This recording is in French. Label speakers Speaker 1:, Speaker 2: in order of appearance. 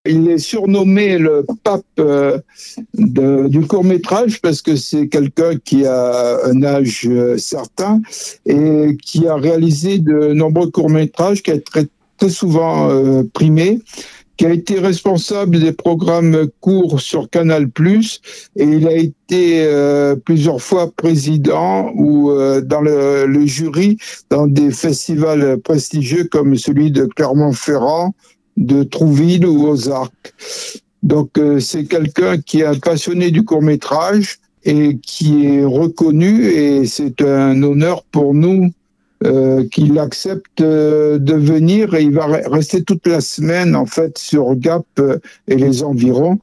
Speaker 1: Il est surnommé le pape du court-métrage parce que c'est quelqu'un qui a un âge certain et qui a réalisé de nombreux courts-métrages, qui a très souvent primé, qui a été responsable des programmes courts sur Canal+, et il a été plusieurs fois président ou dans le jury dans des festivals prestigieux comme celui de Clermont-Ferrand, de Trouville ou aux Arcs. Donc c'est quelqu'un qui est un passionné du court-métrage et qui est reconnu, et c'est un honneur pour nous qu'il accepte de venir, et il va rester toute la semaine en fait sur Gap et les environs.